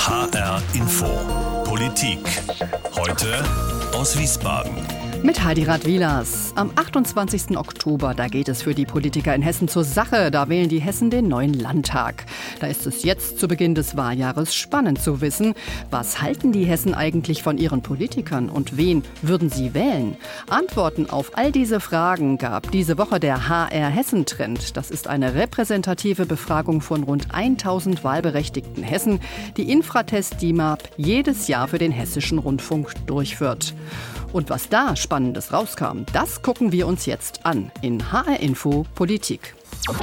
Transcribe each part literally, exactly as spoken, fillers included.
H R Info. Politik. Heute aus Wiesbaden. Mit Heidi Radwilas. Am achtundzwanzigsten Oktober, da geht es für die Politiker in Hessen zur Sache. Da wählen die Hessen den neuen Landtag. Da ist es jetzt zu Beginn des Wahljahres spannend zu wissen, was halten die Hessen eigentlich von ihren Politikern und wen würden sie wählen? Antworten auf all diese Fragen gab diese Woche der H R Hessen-Trend. Das ist eine repräsentative Befragung von rund tausend wahlberechtigten Hessen, die Infratest D I M A P jedes Jahr für den Hessischen Rundfunk durchführt. Und was da Spannendes rauskam, das gucken wir uns jetzt an in H R Info Politik.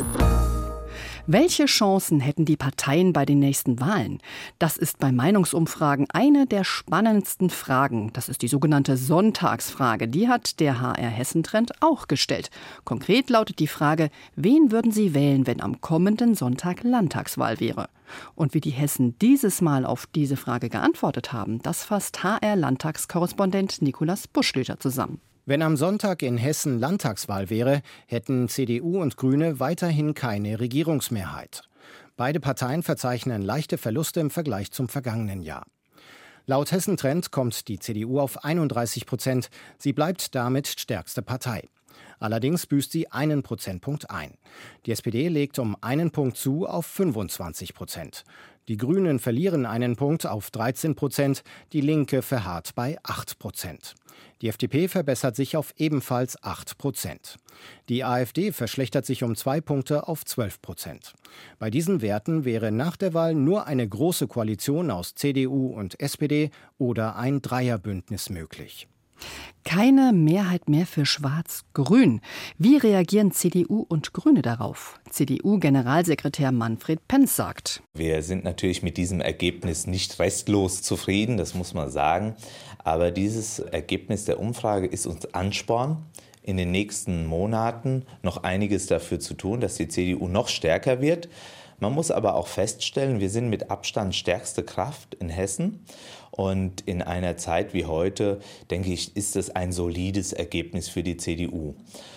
Welche Chancen hätten die Parteien bei den nächsten Wahlen? Das ist bei Meinungsumfragen eine der spannendsten Fragen. Das ist die sogenannte Sonntagsfrage. Die hat der H R Hessen-Trend auch gestellt. Konkret lautet die Frage, wen würden Sie wählen, wenn am kommenden Sonntag Landtagswahl wäre? Und wie die Hessen dieses Mal auf diese Frage geantwortet haben, das fasst H R-Landtagskorrespondent Nikolaus Buschlöter zusammen. Wenn am Sonntag in Hessen Landtagswahl wäre, hätten C D U und Grüne weiterhin keine Regierungsmehrheit. Beide Parteien verzeichnen leichte Verluste im Vergleich zum vergangenen Jahr. Laut Hessen-Trend kommt die C D U auf einunddreißig Prozent. Sie bleibt damit stärkste Partei. Allerdings büßt sie einen Prozentpunkt ein. Die S P D legt um einen Punkt zu auf fünfundzwanzig Prozent. Die Grünen verlieren einen Punkt auf dreizehn Prozent, die Linke verharrt bei acht Prozent. Die F D P verbessert sich auf ebenfalls acht Prozent. Die AfD verschlechtert sich um zwei Punkte auf zwölf Prozent. Bei diesen Werten wäre nach der Wahl nur eine große Koalition aus C D U und S P D oder ein Dreierbündnis möglich. Keine Mehrheit mehr für Schwarz-Grün. Wie reagieren C D U und Grüne darauf? C D U-Generalsekretär Manfred Penz sagt: Wir sind natürlich mit diesem Ergebnis nicht restlos zufrieden, das muss man sagen. Aber dieses Ergebnis der Umfrage ist uns Ansporn, in den nächsten Monaten noch einiges dafür zu tun, dass die C D U noch stärker wird. Man muss aber auch feststellen, wir sind mit Abstand stärkste Kraft in Hessen. Und in einer Zeit wie heute, denke ich, ist es ein solides Ergebnis für die C D U.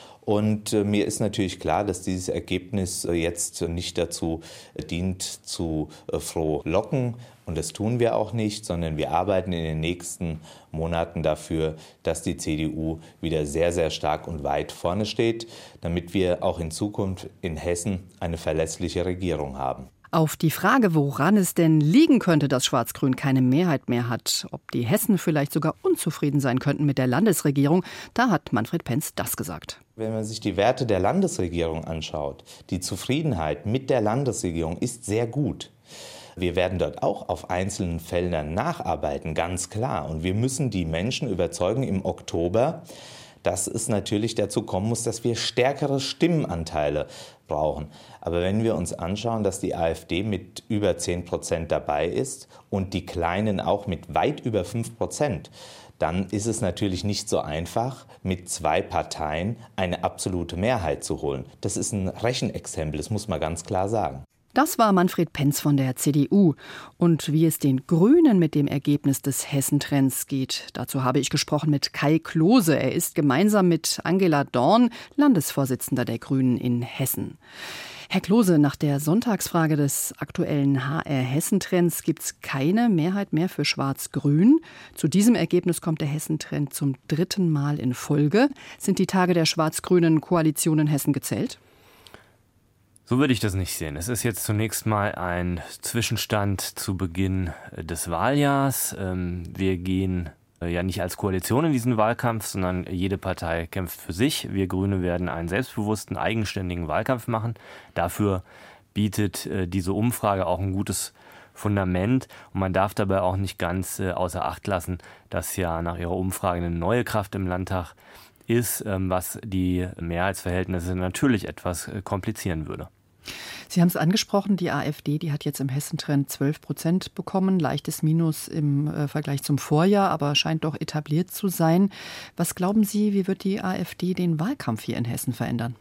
Und äh, mir ist natürlich klar, dass dieses Ergebnis äh, jetzt nicht dazu äh, dient, zu äh, frohlocken. Und das tun wir auch nicht, sondern wir arbeiten in den nächsten Monaten dafür, dass die C D U wieder sehr, sehr stark und weit vorne steht, damit wir auch in Zukunft in Hessen eine verlässliche Regierung haben. Auf die Frage, woran es denn liegen könnte, dass Schwarz-Grün keine Mehrheit mehr hat, ob die Hessen vielleicht sogar unzufrieden sein könnten mit der Landesregierung, da hat Manfred Penz das gesagt. Wenn man sich die Werte der Landesregierung anschaut, die Zufriedenheit mit der Landesregierung ist sehr gut. Wir werden dort auch auf einzelnen Feldern nacharbeiten, ganz klar. Und wir müssen die Menschen überzeugen im Oktober, dass es natürlich dazu kommen muss, dass wir stärkere Stimmenanteile brauchen. Aber wenn wir uns anschauen, dass die AfD mit über zehn Prozent dabei ist und die Kleinen auch mit weit über fünf Prozent, dann ist es natürlich nicht so einfach, mit zwei Parteien eine absolute Mehrheit zu holen. Das ist ein Rechenexempel, das muss man ganz klar sagen. Das war Manfred Penz von der C D U. Und wie es den Grünen mit dem Ergebnis des Hessen-Trends geht, dazu habe ich gesprochen mit Kai Klose. Er ist gemeinsam mit Angela Dorn Landesvorsitzender der Grünen in Hessen. Herr Klose, nach der Sonntagsfrage des aktuellen H R Hessen-Trends gibt es keine Mehrheit mehr für Schwarz-Grün. Zu diesem Ergebnis kommt der Hessen-Trend zum dritten Mal in Folge. Sind die Tage der schwarz-grünen Koalition in Hessen gezählt? So würde ich das nicht sehen. Es ist jetzt zunächst mal ein Zwischenstand zu Beginn des Wahljahrs. Wir gehen ja nicht als Koalition in diesen Wahlkampf, sondern jede Partei kämpft für sich. Wir Grüne werden einen selbstbewussten, eigenständigen Wahlkampf machen. Dafür bietet diese Umfrage auch ein gutes Fundament. Und man darf dabei auch nicht ganz außer Acht lassen, dass ja nach ihrer Umfrage eine neue Kraft im Landtag ist, was die Mehrheitsverhältnisse natürlich etwas komplizieren würde. Sie haben es angesprochen, die AfD, die hat jetzt im Hessen-Trend zwölf Prozent bekommen, leichtes Minus im äh, Vergleich zum Vorjahr, aber scheint doch etabliert zu sein. Was glauben Sie, wie wird die AfD den Wahlkampf hier in Hessen verändern?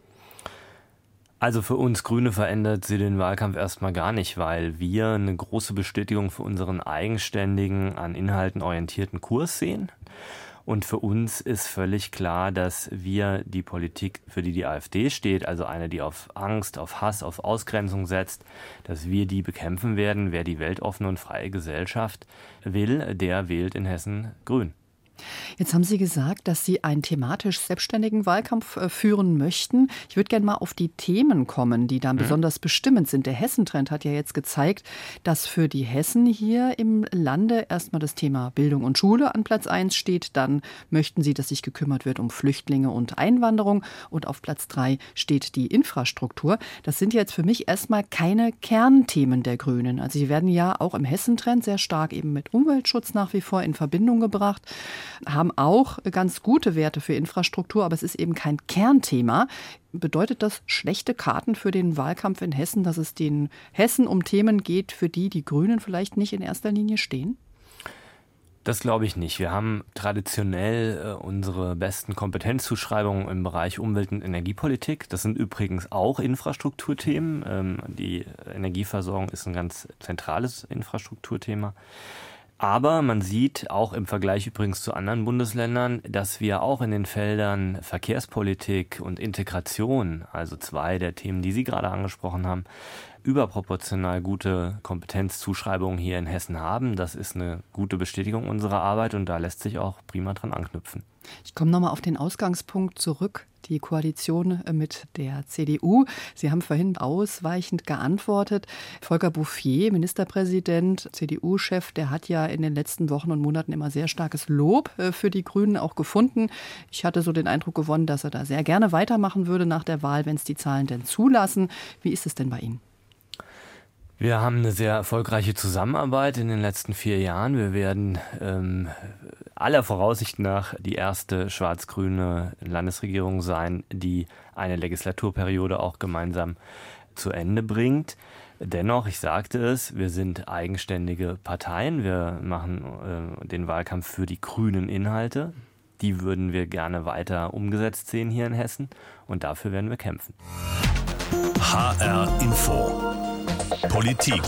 Also für uns Grüne verändert sie den Wahlkampf erstmal gar nicht, weil wir eine große Bestätigung für unseren eigenständigen, an Inhalten orientierten Kurs sehen. Und für uns ist völlig klar, dass wir die Politik, für die die AfD steht, also eine, die auf Angst, auf Hass, auf Ausgrenzung setzt, dass wir die bekämpfen werden. Wer die weltoffene und freie Gesellschaft will, der wählt in Hessen Grün. Jetzt haben Sie gesagt, dass Sie einen thematisch selbstständigen Wahlkampf äh, führen möchten. Ich würde gerne mal auf die Themen kommen, die dann mhm. besonders bestimmend sind. Der Hessentrend hat ja jetzt gezeigt, dass für die Hessen hier im Lande erstmal das Thema Bildung und Schule an Platz eins steht. Dann möchten Sie, dass sich gekümmert wird um Flüchtlinge und Einwanderung. Und auf Platz drei steht die Infrastruktur. Das sind jetzt für mich erstmal keine Kernthemen der Grünen. Also sie werden ja auch im Hessentrend sehr stark eben mit Umweltschutz nach wie vor in Verbindung gebracht, haben auch ganz gute Werte für Infrastruktur, aber es ist eben kein Kernthema. Bedeutet das schlechte Karten für den Wahlkampf in Hessen, dass es den Hessen um Themen geht, für die die Grünen vielleicht nicht in erster Linie stehen? Das glaube ich nicht. Wir haben traditionell äh, unsere besten Kompetenzzuschreibungen im Bereich Umwelt- und Energiepolitik. Das sind übrigens auch Infrastrukturthemen. Ähm, die Energieversorgung ist ein ganz zentrales Infrastrukturthema. Aber man sieht auch im Vergleich übrigens zu anderen Bundesländern, dass wir auch in den Feldern Verkehrspolitik und Integration, also zwei der Themen, die Sie gerade angesprochen haben, überproportional gute Kompetenzzuschreibungen hier in Hessen haben. Das ist eine gute Bestätigung unserer Arbeit und da lässt sich auch prima dran anknüpfen. Ich komme nochmal auf den Ausgangspunkt zurück, die Koalition mit der C D U. Sie haben vorhin ausweichend geantwortet. Volker Bouffier, Ministerpräsident, C D U-Chef, der hat ja in den letzten Wochen und Monaten immer sehr starkes Lob für die Grünen auch gefunden. Ich hatte so den Eindruck gewonnen, dass er da sehr gerne weitermachen würde nach der Wahl, wenn es die Zahlen denn zulassen. Wie ist es denn bei Ihnen? Wir haben eine sehr erfolgreiche Zusammenarbeit in den letzten vier Jahren. Wir werden ähm, aller Voraussicht nach die erste schwarz-grüne Landesregierung sein, die eine Legislaturperiode auch gemeinsam zu Ende bringt. Dennoch, ich sagte es, wir sind eigenständige Parteien. Wir machen äh, den Wahlkampf für die grünen Inhalte. Die würden wir gerne weiter umgesetzt sehen hier in Hessen und dafür werden wir kämpfen. H R Info Politik.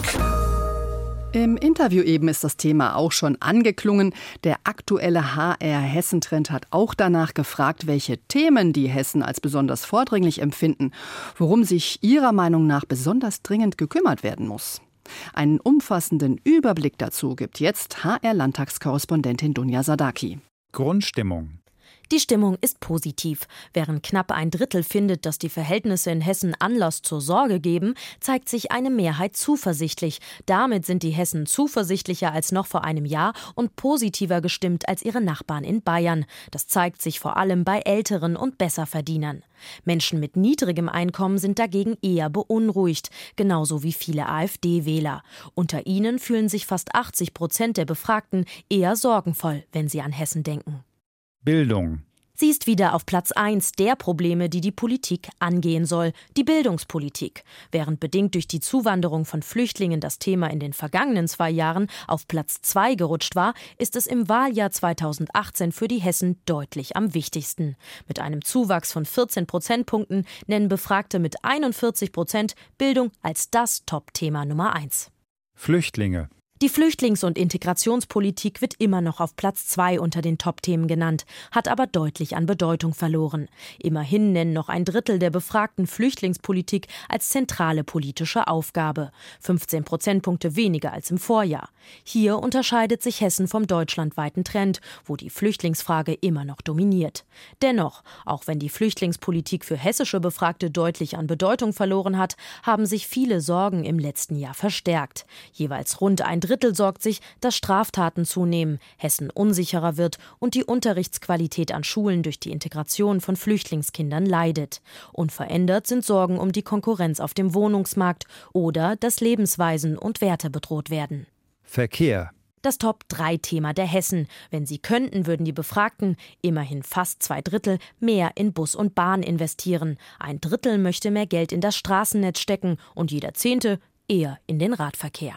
Im Interview eben ist das Thema auch schon angeklungen. Der aktuelle H R-Hessentrend hat auch danach gefragt, welche Themen die Hessen als besonders vordringlich empfinden, worum sich ihrer Meinung nach besonders dringend gekümmert werden muss. Einen umfassenden Überblick dazu gibt jetzt H R-Landtagskorrespondentin Dunja Sadaki. Grundstimmung. Die Stimmung ist positiv. Während knapp ein Drittel findet, dass die Verhältnisse in Hessen Anlass zur Sorge geben, zeigt sich eine Mehrheit zuversichtlich. Damit sind die Hessen zuversichtlicher als noch vor einem Jahr und positiver gestimmt als ihre Nachbarn in Bayern. Das zeigt sich vor allem bei Älteren und Besserverdienern. Menschen mit niedrigem Einkommen sind dagegen eher beunruhigt, genauso wie viele AfD-Wähler. Unter ihnen fühlen sich fast achtzig Prozent der Befragten eher sorgenvoll, wenn sie an Hessen denken. Bildung. Sie ist wieder auf Platz eins der Probleme, die die Politik angehen soll, die Bildungspolitik. Während bedingt durch die Zuwanderung von Flüchtlingen das Thema in den vergangenen zwei Jahren auf Platz zwei gerutscht war, ist es im Wahljahr zweitausendachtzehn für die Hessen deutlich am wichtigsten. Mit einem Zuwachs von vierzehn Prozentpunkten nennen Befragte mit einundvierzig Prozent Bildung als das Top-Thema Nummer eins. Flüchtlinge. Die Flüchtlings- und Integrationspolitik wird immer noch auf Platz zwei unter den Top-Themen genannt, hat aber deutlich an Bedeutung verloren. Immerhin nennen noch ein Drittel der Befragten Flüchtlingspolitik als zentrale politische Aufgabe. fünfzehn Prozentpunkte weniger als im Vorjahr. Hier unterscheidet sich Hessen vom deutschlandweiten Trend, wo die Flüchtlingsfrage immer noch dominiert. Dennoch, auch wenn die Flüchtlingspolitik für hessische Befragte deutlich an Bedeutung verloren hat, haben sich viele Sorgen im letzten Jahr verstärkt. Jeweils rund ein Drittel Drittel sorgt sich, dass Straftaten zunehmen, Hessen unsicherer wird und die Unterrichtsqualität an Schulen durch die Integration von Flüchtlingskindern leidet. Unverändert sind Sorgen um die Konkurrenz auf dem Wohnungsmarkt oder dass Lebensweisen und Werte bedroht werden. Verkehr. Das Top drei Thema der Hessen. Wenn sie könnten, würden die Befragten, immerhin fast zwei Drittel, mehr in Bus und Bahn investieren. Ein Drittel möchte mehr Geld in das Straßennetz stecken und jeder Zehnte eher in den Radverkehr.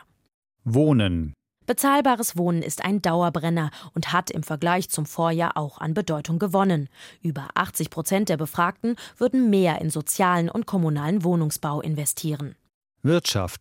Wohnen. Bezahlbares Wohnen ist ein Dauerbrenner und hat im Vergleich zum Vorjahr auch an Bedeutung gewonnen. Über achtzig Prozent der Befragten würden mehr in sozialen und kommunalen Wohnungsbau investieren. Wirtschaft.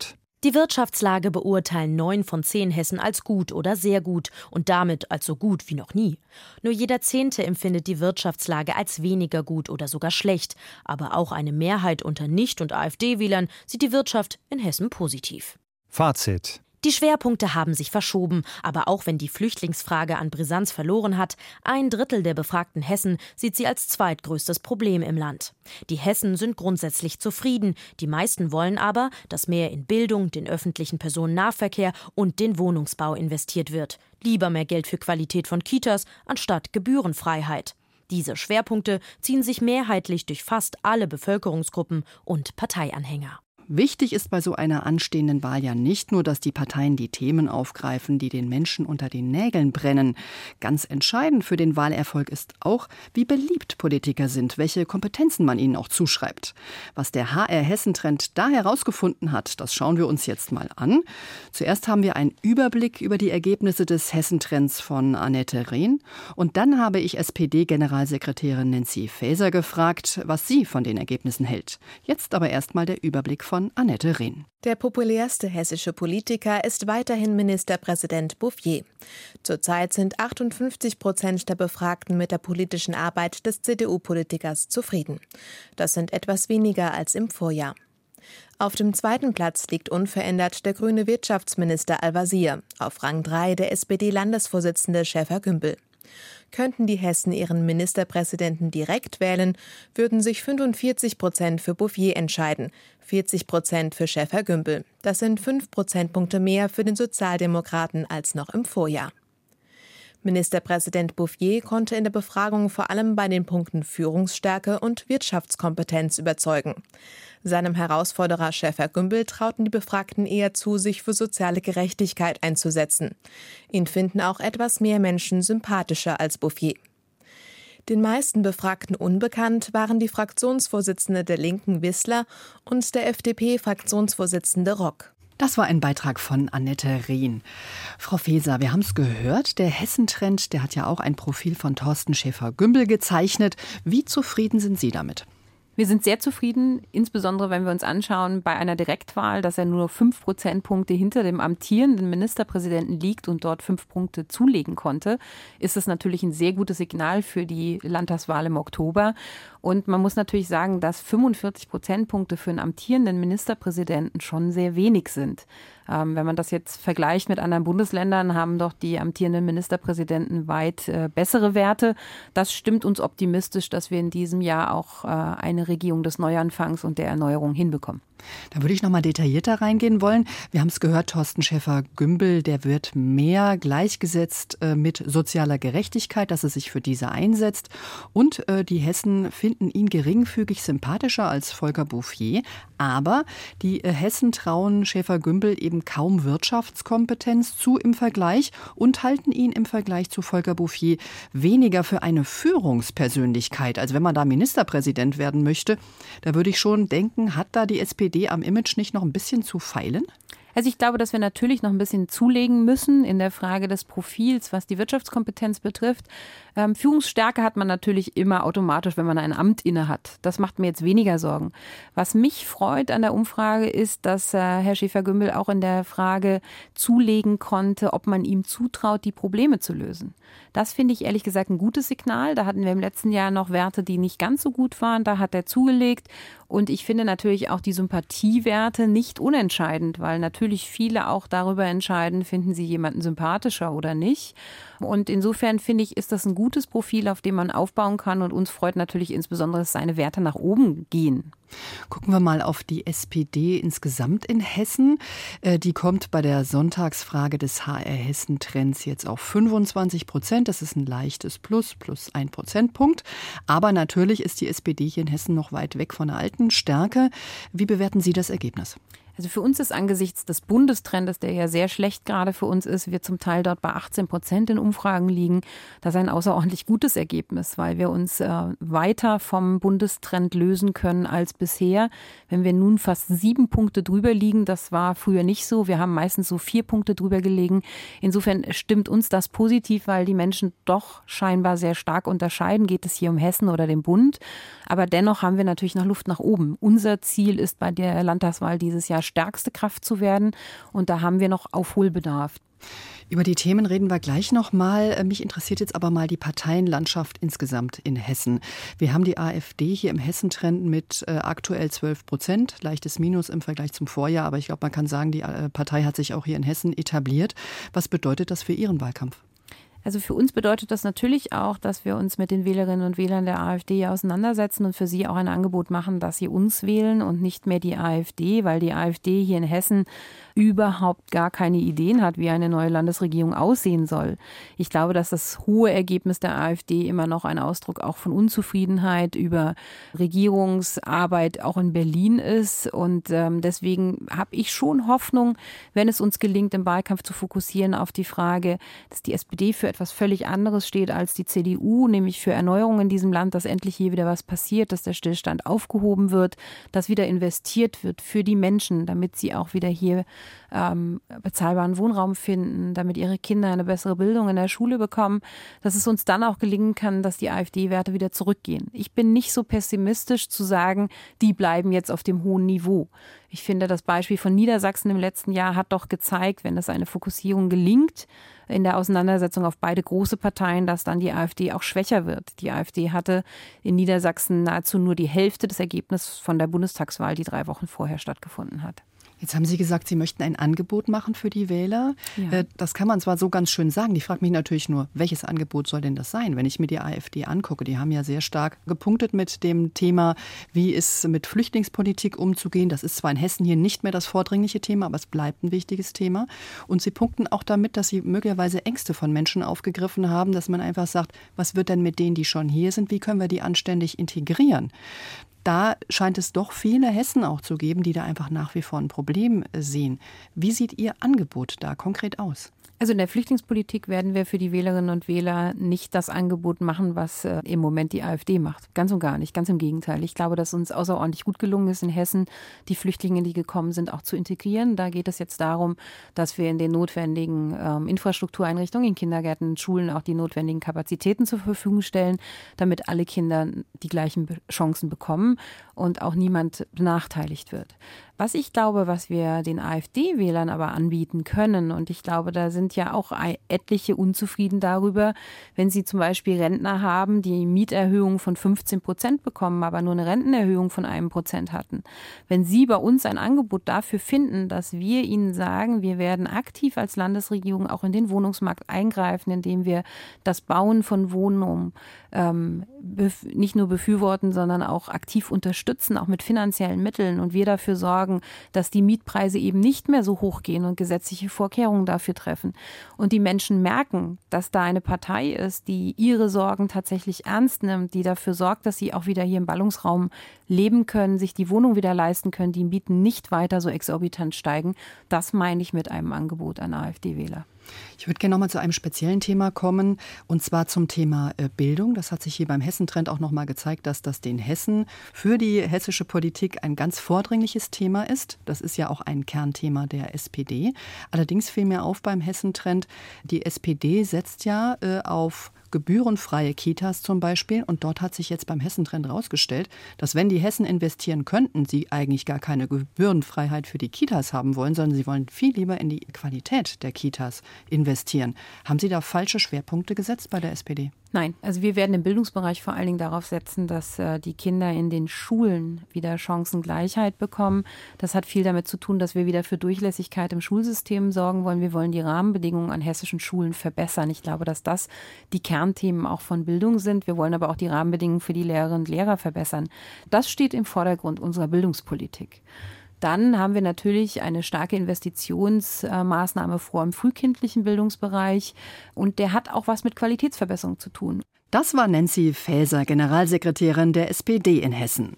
Die Wirtschaftslage beurteilen neun von zehn Hessen als gut oder sehr gut und damit als so gut wie noch nie. Nur jeder Zehnte empfindet die Wirtschaftslage als weniger gut oder sogar schlecht. Aber auch eine Mehrheit unter Nicht- und AfD-Wählern sieht die Wirtschaft in Hessen positiv. Fazit. Die Schwerpunkte haben sich verschoben, aber auch wenn die Flüchtlingsfrage an Brisanz verloren hat, ein Drittel der befragten Hessen sieht sie als zweitgrößtes Problem im Land. Die Hessen sind grundsätzlich zufrieden, die meisten wollen aber, dass mehr in Bildung, den öffentlichen Personennahverkehr und den Wohnungsbau investiert wird. Lieber mehr Geld für Qualität von Kitas anstatt Gebührenfreiheit. Diese Schwerpunkte ziehen sich mehrheitlich durch fast alle Bevölkerungsgruppen und Parteianhänger. Wichtig ist bei so einer anstehenden Wahl ja nicht nur, dass die Parteien die Themen aufgreifen, die den Menschen unter den Nägeln brennen. Ganz entscheidend für den Wahlerfolg ist auch, wie beliebt Politiker sind, welche Kompetenzen man ihnen auch zuschreibt. Was der H R-Hessen-Trend da herausgefunden hat, das schauen wir uns jetzt mal an. Zuerst haben wir einen Überblick über die Ergebnisse des Hessentrends von Annette Rehn. Und dann habe ich S P D-Generalsekretärin Nancy Faeser gefragt, was sie von den Ergebnissen hält. Jetzt aber erstmal der Überblick von von Annette Rehn. Der populärste hessische Politiker ist weiterhin Ministerpräsident Bouffier. Zurzeit sind achtundfünfzig Prozent der Befragten mit der politischen Arbeit des C D U-Politikers zufrieden. Das sind etwas weniger als im Vorjahr. Auf dem zweiten Platz liegt unverändert der grüne Wirtschaftsminister Al-Wazir, auf Rang drei der S P D-Landesvorsitzende Schäfer-Gümbel. Könnten die Hessen ihren Ministerpräsidenten direkt wählen, würden sich fünfundvierzig Prozent für Bouffier entscheiden, vierzig Prozent für Schäfer-Gümbel. Das sind fünf Prozentpunkte mehr für den Sozialdemokraten als noch im Vorjahr. Ministerpräsident Bouffier konnte in der Befragung vor allem bei den Punkten Führungsstärke und Wirtschaftskompetenz überzeugen. Seinem Herausforderer Schäfer-Gümbel trauten die Befragten eher zu, sich für soziale Gerechtigkeit einzusetzen. Ihn finden auch etwas mehr Menschen sympathischer als Bouffier. Den meisten Befragten unbekannt waren die Fraktionsvorsitzende der Linken Wissler und der F D P-Fraktionsvorsitzende Rock. Das war ein Beitrag von Annette Rehn. Frau Faeser, wir haben es gehört, der Hessentrend, der hat ja auch ein Profil von Thorsten Schäfer-Gümbel gezeichnet. Wie zufrieden sind Sie damit? Wir sind sehr zufrieden, insbesondere wenn wir uns anschauen bei einer Direktwahl, dass er nur fünf Prozentpunkte hinter dem amtierenden Ministerpräsidenten liegt und dort fünf Punkte zulegen konnte, ist es natürlich ein sehr gutes Signal für die Landtagswahl im Oktober. Und man muss natürlich sagen, dass fünfundvierzig Prozentpunkte für einen amtierenden Ministerpräsidenten schon sehr wenig sind. Ähm, wenn man das jetzt vergleicht mit anderen Bundesländern, haben doch die amtierenden Ministerpräsidenten weit äh, bessere Werte. Das stimmt uns optimistisch, dass wir in diesem Jahr auch äh, eine Regierung des Neuanfangs und der Erneuerung hinbekommen. Da würde ich noch mal detaillierter reingehen wollen. Wir haben es gehört, Thorsten Schäfer-Gümbel, der wird mehr gleichgesetzt äh, mit sozialer Gerechtigkeit, dass er sich für diese einsetzt. Und äh, die Hessen finden ihn geringfügig sympathischer als Volker Bouffier. Aber die äh, Hessen trauen Schäfer-Gümbel eben kaum Wirtschaftskompetenz zu im Vergleich und halten ihn im Vergleich zu Volker Bouffier weniger für eine Führungspersönlichkeit. Also wenn man da Ministerpräsident werden möchte, da würde ich schon denken, hat da die S P D am Image nicht noch ein bisschen zu feilen? Also ich glaube, dass wir natürlich noch ein bisschen zulegen müssen in der Frage des Profils, was die Wirtschaftskompetenz betrifft. Ähm, Führungsstärke hat man natürlich immer automatisch, wenn man ein Amt inne hat. Das macht mir jetzt weniger Sorgen. Was mich freut an der Umfrage ist, dass äh, Herr Schäfer-Gümbel auch in der Frage zulegen konnte, ob man ihm zutraut, die Probleme zu lösen. Das finde ich ehrlich gesagt ein gutes Signal. Da hatten wir im letzten Jahr noch Werte, die nicht ganz so gut waren. Da hat er zugelegt. Und ich finde natürlich auch die Sympathiewerte nicht unentscheidend, weil natürlich viele auch darüber entscheiden, finden sie jemanden sympathischer oder nicht. Und insofern finde ich, ist das ein gutes Profil, auf dem man aufbauen kann. Und uns freut natürlich insbesondere, dass seine Werte nach oben gehen. Gucken wir mal auf die S P D insgesamt in Hessen. Die kommt bei der Sonntagsfrage des H R-Hessen-Trends jetzt auf fünfundzwanzig Prozent. Das ist ein leichtes Plus, plus ein Prozentpunkt. Aber natürlich ist die S P D hier in Hessen noch weit weg von der alten Stärke. Wie bewerten Sie das Ergebnis? Also für uns ist angesichts des Bundestrendes, der ja sehr schlecht gerade für uns ist, wir zum Teil dort bei achtzehn Prozent in Umfragen liegen, das ist ein außerordentlich gutes Ergebnis, weil wir uns äh, weiter vom Bundestrend lösen können als bisher. Wenn wir nun fast sieben Punkte drüber liegen, das war früher nicht so, wir haben meistens so vier Punkte drüber gelegen. Insofern stimmt uns das positiv, weil die Menschen doch scheinbar sehr stark unterscheiden, geht es hier um Hessen oder den Bund. Aber dennoch haben wir natürlich noch Luft nach oben. Unser Ziel ist bei der Landtagswahl dieses Jahr stärkste Kraft zu werden. Und da haben wir noch Aufholbedarf. Über die Themen reden wir gleich noch mal. Mich interessiert jetzt aber mal die Parteienlandschaft insgesamt in Hessen. Wir haben die AfD hier im Hessentrend mit äh, aktuell zwölf Prozent, leichtes Minus im Vergleich zum Vorjahr. Aber ich glaube, man kann sagen, die äh, Partei hat sich auch hier in Hessen etabliert. Was bedeutet das für Ihren Wahlkampf? Also für uns bedeutet das natürlich auch, dass wir uns mit den Wählerinnen und Wählern der AfD auseinandersetzen und für sie auch ein Angebot machen, dass sie uns wählen und nicht mehr die AfD, weil die AfD hier in Hessen überhaupt gar keine Ideen hat, wie eine neue Landesregierung aussehen soll. Ich glaube, dass das hohe Ergebnis der AfD immer noch ein Ausdruck auch von Unzufriedenheit über Regierungsarbeit auch in Berlin ist. Und ähm, deswegen habe ich schon Hoffnung, wenn es uns gelingt, im Wahlkampf zu fokussieren auf die Frage, dass die S P D für etwas völlig anderes steht als die C D U, nämlich für Erneuerung in diesem Land, dass endlich hier wieder was passiert, dass der Stillstand aufgehoben wird, dass wieder investiert wird für die Menschen, damit sie auch wieder hier ähm, bezahlbaren Wohnraum finden, damit ihre Kinder eine bessere Bildung in der Schule bekommen, dass es uns dann auch gelingen kann, dass die AfD-Werte wieder zurückgehen. Ich bin nicht so pessimistisch zu sagen, die bleiben jetzt auf dem hohen Niveau. Ich finde, das Beispiel von Niedersachsen im letzten Jahr hat doch gezeigt, wenn es eine Fokussierung gelingt, in der Auseinandersetzung auf beide große Parteien, dass dann die AfD auch schwächer wird. Die AfD hatte in Niedersachsen nahezu nur die Hälfte des Ergebnisses von der Bundestagswahl, die drei Wochen vorher stattgefunden hat. Jetzt haben Sie gesagt, Sie möchten ein Angebot machen für die Wähler. Ja. Das kann man zwar so ganz schön sagen. Ich frage mich natürlich nur, welches Angebot soll denn das sein? Wenn ich mir die AfD angucke, die haben ja sehr stark gepunktet mit dem Thema, wie ist mit Flüchtlingspolitik umzugehen. Das ist zwar in Hessen hier nicht mehr das vordringliche Thema, aber es bleibt ein wichtiges Thema. Und sie punkten auch damit, dass sie möglicherweise Ängste von Menschen aufgegriffen haben, dass man einfach sagt, was wird denn mit denen, die schon hier sind? Wie können wir die anständig integrieren? Da scheint es doch viele Hessen auch zu geben, die da einfach nach wie vor ein Problem sehen. Wie sieht Ihr Angebot da konkret aus? Also in der Flüchtlingspolitik werden wir für die Wählerinnen und Wähler nicht das Angebot machen, was äh, im Moment die AfD macht. Ganz und gar nicht, ganz im Gegenteil. Ich glaube, dass uns außerordentlich gut gelungen ist, in Hessen die Flüchtlinge, die gekommen sind, auch zu integrieren. Da geht es jetzt darum, dass wir in den notwendigen ähm, Infrastruktureinrichtungen, in Kindergärten, in Schulen auch die notwendigen Kapazitäten zur Verfügung stellen, damit alle Kinder die gleichen Chancen bekommen und auch niemand benachteiligt wird. Was ich glaube, was wir den AfD-Wählern aber anbieten können, und ich glaube, da sind ja auch etliche unzufrieden darüber, wenn sie zum Beispiel Rentner haben, die Mieterhöhungen von fünfzehn Prozent bekommen, aber nur eine Rentenerhöhung von einem Prozent hatten. Wenn sie bei uns ein Angebot dafür finden, dass wir ihnen sagen, wir werden aktiv als Landesregierung auch in den Wohnungsmarkt eingreifen, indem wir das Bauen von Wohnungen ähm, nicht nur befürworten, sondern auch aktiv unterstützen, auch mit finanziellen Mitteln, und wir dafür sorgen, dass die Mietpreise eben nicht mehr so hoch gehen und gesetzliche Vorkehrungen dafür treffen. Und die Menschen merken, dass da eine Partei ist, die ihre Sorgen tatsächlich ernst nimmt, die dafür sorgt, dass sie auch wieder hier im Ballungsraum leben können, sich die Wohnung wieder leisten können, die Mieten nicht weiter so exorbitant steigen. Das meine ich mit einem Angebot an AfD-Wähler. Ich würde gerne noch mal zu einem speziellen Thema kommen, und zwar zum Thema Bildung. Das hat sich hier beim Hessentrend auch noch mal gezeigt, dass das den Hessen für die hessische Politik ein ganz vordringliches Thema ist. Das ist ja auch ein Kernthema der S P D. Allerdings fiel mir auf beim Hessentrend, die S P D setzt ja äh, auf gebührenfreie Kitas zum Beispiel. Und dort hat sich jetzt beim Hessentrend herausgestellt, dass wenn die Hessen investieren könnten, sie eigentlich gar keine Gebührenfreiheit für die Kitas haben wollen, sondern sie wollen viel lieber in die Qualität der Kitas investieren. Haben Sie da falsche Schwerpunkte gesetzt bei der S P D? Nein, also wir werden im Bildungsbereich vor allen Dingen darauf setzen, dass äh, die Kinder in den Schulen wieder Chancengleichheit bekommen. Das hat viel damit zu tun, dass wir wieder für Durchlässigkeit im Schulsystem sorgen wollen. Wir wollen die Rahmenbedingungen an hessischen Schulen verbessern. Ich glaube, dass das die Kernthemen auch von Bildung sind. Wir wollen aber auch die Rahmenbedingungen für die Lehrerinnen und Lehrer verbessern. Das steht im Vordergrund unserer Bildungspolitik. Dann haben wir natürlich eine starke Investitionsmaßnahme vor im frühkindlichen Bildungsbereich. Und der hat auch was mit Qualitätsverbesserung zu tun. Das war Nancy Faeser, Generalsekretärin der S P D in Hessen.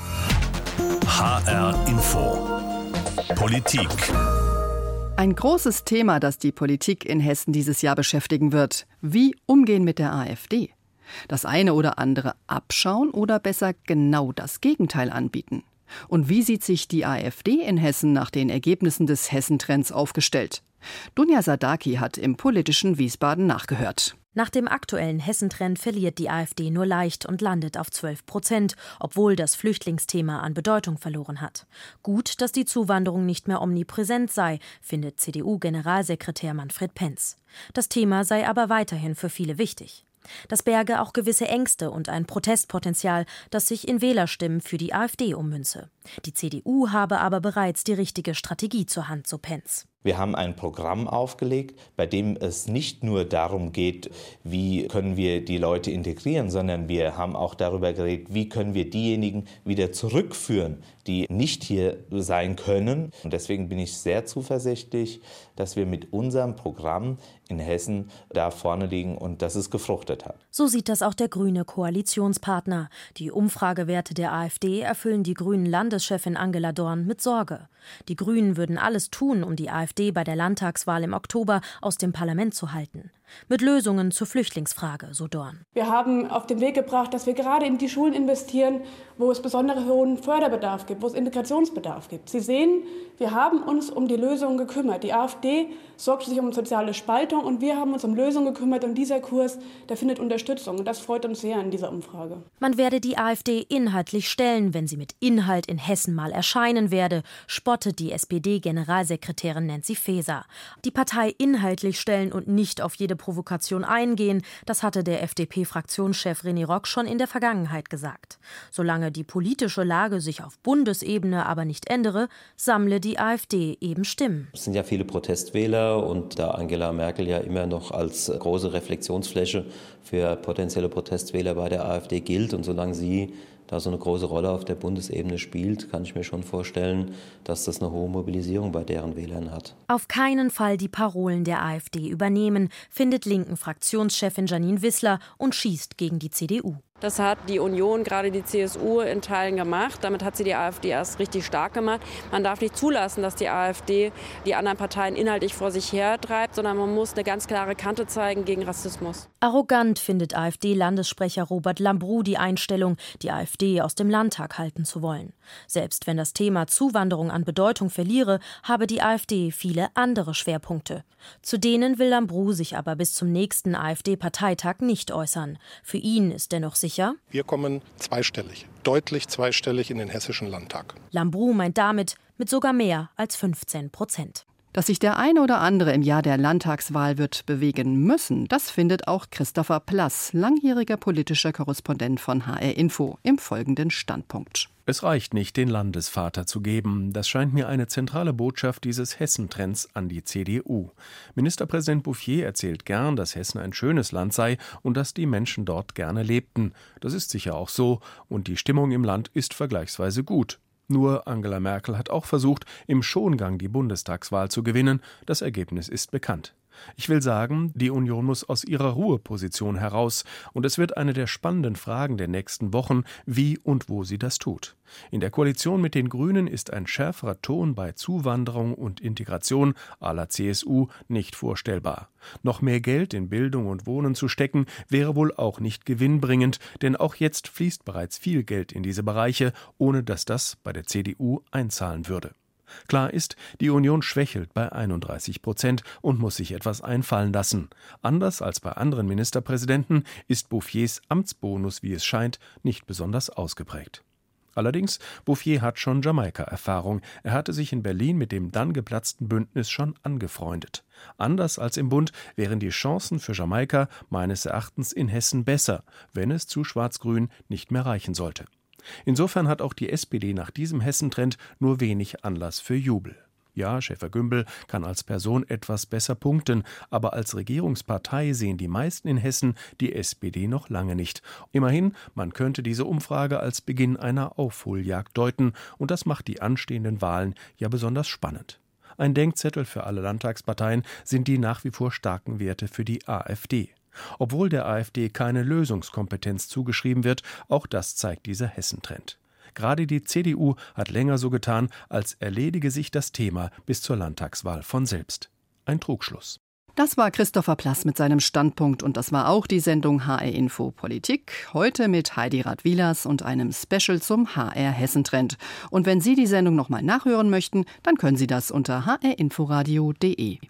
H R Info. Politik. Ein großes Thema, das die Politik in Hessen dieses Jahr beschäftigen wird. Wie umgehen mit der AfD? Das eine oder andere abschauen oder besser genau das Gegenteil anbieten? Und wie sieht sich die AfD in Hessen nach den Ergebnissen des Hessentrends aufgestellt? Dunja Sadaki hat im politischen Wiesbaden nachgehört. Nach dem aktuellen Hessentrend verliert die AfD nur leicht und landet auf zwölf Prozent, obwohl das Flüchtlingsthema an Bedeutung verloren hat. Gut, dass die Zuwanderung nicht mehr omnipräsent sei, findet C D U-Generalsekretär Manfred Penz. Das Thema sei aber weiterhin für viele wichtig. Das berge auch gewisse Ängste und ein Protestpotenzial, das sich in Wählerstimmen für die AfD ummünze. Die C D U habe aber bereits die richtige Strategie zur Hand, so Penz. Wir haben ein Programm aufgelegt, bei dem es nicht nur darum geht, wie können wir die Leute integrieren, sondern wir haben auch darüber geredet, wie können wir diejenigen wieder zurückführen, die nicht hier sein können. Und deswegen bin ich sehr zuversichtlich, dass wir mit unserem Programm in Hessen da vorne liegen und dass es gefruchtet hat. So sieht das auch der grüne Koalitionspartner. Die Umfragewerte der AfD erfüllen die grünen Landeschefin Angela Dorn mit Sorge. Die Grünen würden alles tun, um die AfD bei der Landtagswahl im Oktober aus dem Parlament zu halten. Mit Lösungen zur Flüchtlingsfrage, so Dorn. Wir haben auf den Weg gebracht, dass wir gerade in die Schulen investieren, wo es besonderen hohen Förderbedarf gibt, wo es Integrationsbedarf gibt. Sie sehen, wir haben uns um die Lösungen gekümmert. Die AfD sorgt sich um soziale Spaltung und wir haben uns um Lösungen gekümmert. Und dieser Kurs, der findet Unterstützung. Und das freut uns sehr in dieser Umfrage. Man werde die AfD inhaltlich stellen, wenn sie mit Inhalt in Hessen mal erscheinen werde, spottet die S P D-Generalsekretärin Nancy Faeser. Die Partei inhaltlich stellen und nicht auf jede Provokation eingehen, das hatte der F D P-Fraktionschef René Rock schon in der Vergangenheit gesagt. Solange die politische Lage sich auf Bundesebene aber nicht ändere, sammle die AfD eben Stimmen. Es sind ja viele Protestwähler und da Angela Merkel ja immer noch als große Reflexionsfläche für potenzielle Protestwähler bei der AfD gilt und solange sie da so eine große Rolle auf der Bundesebene spielt, kann ich mir schon vorstellen, dass das eine hohe Mobilisierung bei deren Wählern hat. Auf keinen Fall die Parolen der AfD übernehmen, findet linken Fraktionschefin Janine Wissler und schießt gegen die C D U. Das hat die Union, gerade die C S U, in Teilen gemacht. Damit hat sie die AfD erst richtig stark gemacht. Man darf nicht zulassen, dass die AfD die anderen Parteien inhaltlich vor sich hertreibt, sondern man muss eine ganz klare Kante zeigen gegen Rassismus. Arrogant findet AfD-Landessprecher Robert Lambrou die Einstellung, die AfD aus dem Landtag halten zu wollen. Selbst wenn das Thema Zuwanderung an Bedeutung verliere, habe die AfD viele andere Schwerpunkte. Zu denen will Lambrou sich aber bis zum nächsten AfD-Parteitag nicht äußern. Für ihn ist dennoch sicher: Wir kommen zweistellig, deutlich zweistellig in den Hessischen Landtag. Lambrou meint damit mit sogar mehr als fünfzehn Prozent. Dass sich der eine oder andere im Jahr der Landtagswahl wird bewegen müssen, das findet auch Christopher Plass, langjähriger politischer Korrespondent von H R Info, im folgenden Standpunkt. Es reicht nicht, den Landesvater zu geben. Das scheint mir eine zentrale Botschaft dieses Hessentrends an die C D U. Ministerpräsident Bouffier erzählt gern, dass Hessen ein schönes Land sei und dass die Menschen dort gerne lebten. Das ist sicher auch so und die Stimmung im Land ist vergleichsweise gut. Nur Angela Merkel hat auch versucht, im Schongang die Bundestagswahl zu gewinnen. Das Ergebnis ist bekannt. Ich will sagen, die Union muss aus ihrer Ruheposition heraus und es wird eine der spannenden Fragen der nächsten Wochen, wie und wo sie das tut. In der Koalition mit den Grünen ist ein schärferer Ton bei Zuwanderung und Integration à la C S U nicht vorstellbar. Noch mehr Geld in Bildung und Wohnen zu stecken, wäre wohl auch nicht gewinnbringend, denn auch jetzt fließt bereits viel Geld in diese Bereiche, ohne dass das bei der C D U einzahlen würde. Klar ist, die Union schwächelt bei einunddreißig Prozent und muss sich etwas einfallen lassen. Anders als bei anderen Ministerpräsidenten ist Bouffiers Amtsbonus, wie es scheint, nicht besonders ausgeprägt. Allerdings, Bouffier hat schon Jamaika-Erfahrung. Er hatte sich in Berlin mit dem dann geplatzten Bündnis schon angefreundet. Anders als im Bund wären die Chancen für Jamaika meines Erachtens in Hessen besser, wenn es zu Schwarz-Grün nicht mehr reichen sollte. Insofern hat auch die S P D nach diesem Hessentrend nur wenig Anlass für Jubel. Ja, Schäfer-Gümbel kann als Person etwas besser punkten, aber als Regierungspartei sehen die meisten in Hessen die S P D noch lange nicht. Immerhin, man könnte diese Umfrage als Beginn einer Aufholjagd deuten und das macht die anstehenden Wahlen ja besonders spannend. Ein Denkzettel für alle Landtagsparteien sind die nach wie vor starken Werte für die AfD. Obwohl der AfD keine Lösungskompetenz zugeschrieben wird, auch das zeigt dieser Hessentrend. Gerade die C D U hat länger so getan, als erledige sich das Thema bis zur Landtagswahl von selbst. Ein Trugschluss. Das war Christopher Plass mit seinem Standpunkt und das war auch die Sendung H R Info Politik. Heute mit Heidi Rath-Wielers und einem Special zum H R Hessentrend. Und wenn Sie die Sendung nochmal nachhören möchten, dann können Sie das unter h r inforadio punkt de.